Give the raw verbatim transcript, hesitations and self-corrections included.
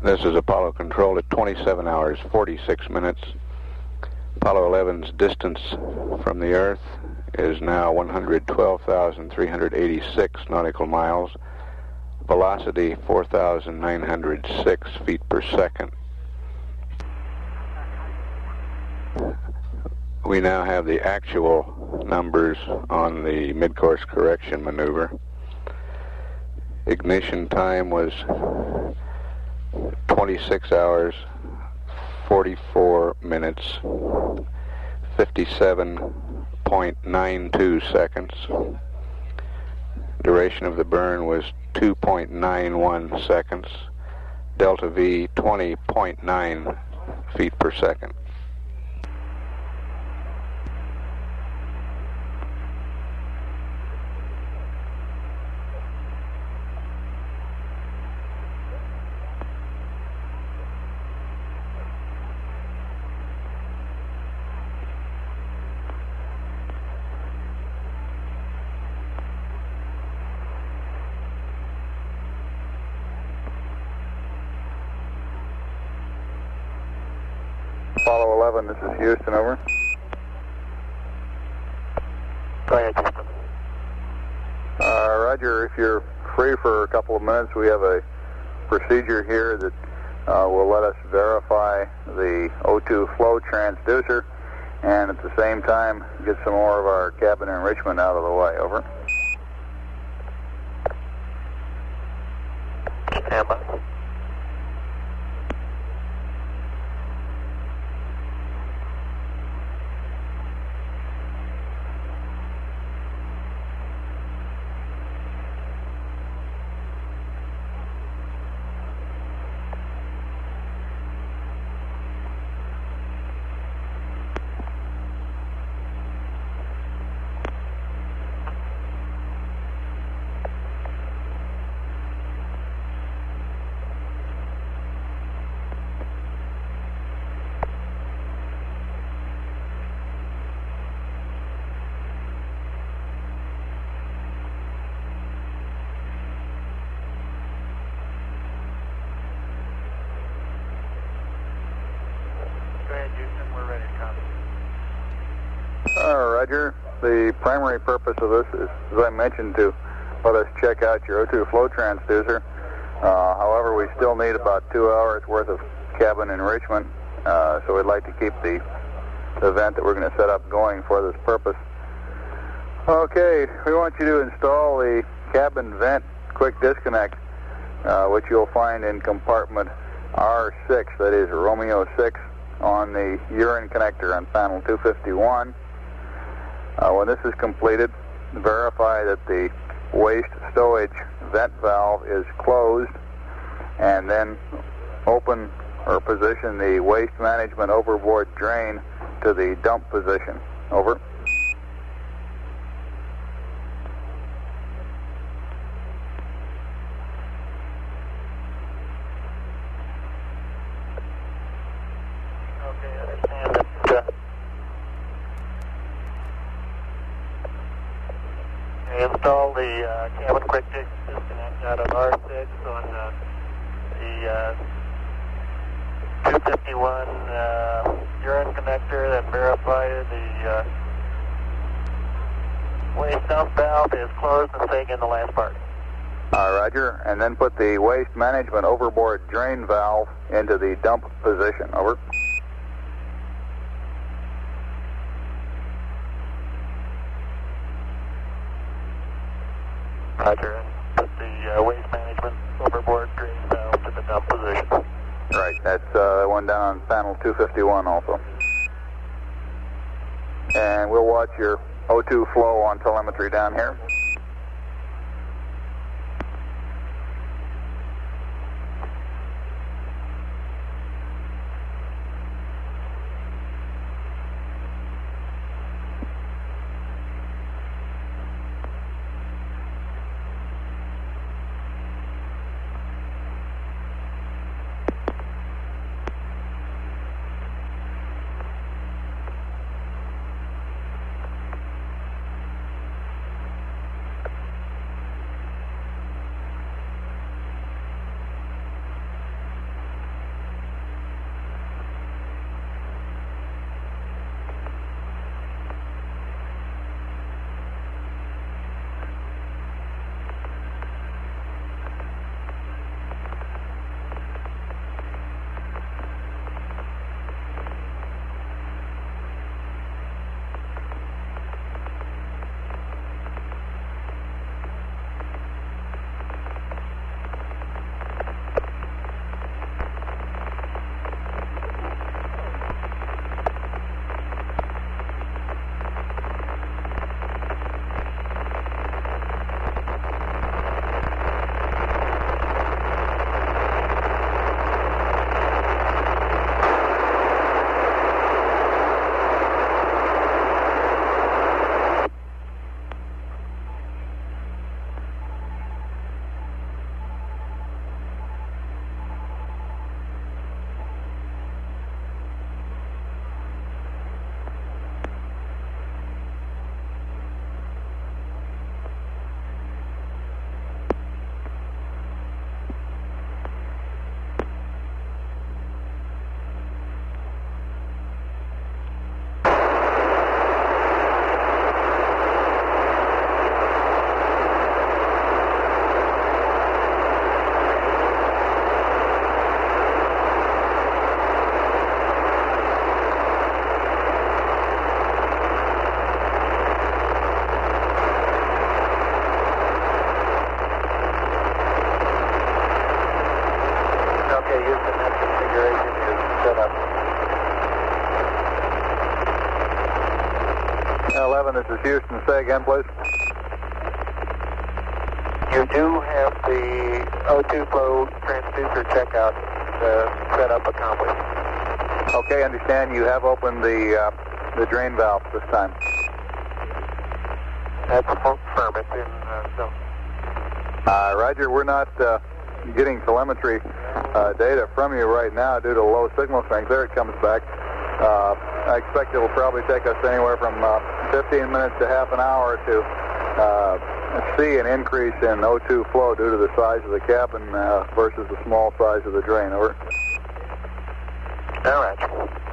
This is Apollo Control at twenty-seven hours, forty-six minutes. Apollo eleven's distance from the Earth is now one hundred twelve thousand three hundred eighty-six nautical miles. Velocity four thousand nine hundred six feet per second. We now have the actual numbers on the mid-course correction maneuver. Ignition time was twenty-six hours, forty-four minutes, fifty-seven point nine two seconds. Duration of the burn was two point nine one seconds. Delta V twenty point nine feet per second. Apollo eleven, this is Houston, over. Go ahead, Houston. Uh, Roger, if you're free for a couple of minutes, we have a procedure here that uh, will let us verify the O two flow transducer and at the same time get some more of our cabin enrichment out of the way, over. Stand by. Uh, Roger. The primary purpose of this is, as I mentioned, to let us check out your O two flow transducer. Uh, however, we still need about two hours worth of cabin enrichment, uh, so we'd like to keep the event that we're going to set up going for this purpose. Okay, we want you to install the cabin vent quick disconnect, uh, which you'll find in compartment R six, that is Romeo six, on the urine connector on panel two fifty-one. Uh, when this is completed, verify that the waste stowage vent valve is closed, and then open or position the waste management overboard drain to the dump position. Over. Okay, I understand that. Uh, install the uh, cabin quick disconnect out of R six on uh, the uh, two fifty-one uh, urine connector, then verify the uh, waste dump valve is closed and take in the last part. Uh, Roger, and then put the waste management overboard drain valve into the dump position. Over. Roger, and put the uh, waste management overboard drain valve to the dump position. Right, that's uh, one down on panel two fifty-one also. And we'll watch your O two flow on telemetry down here. is Houston. Say again, please. You do have the O two flow transducer checkout uh, setup accomplished. Okay, understand. You have opened the uh, the drain valve this time. That's firm. It's in uh, zone. Uh, Roger, we're not uh, getting telemetry uh, data from you right now due to low signal strength. There it comes back. Uh, I expect it will probably take us anywhere from uh, fifteen minutes to half an hour to uh, see an increase in O two flow due to the size of the cabin uh, versus the small size of the drain. Over. All right.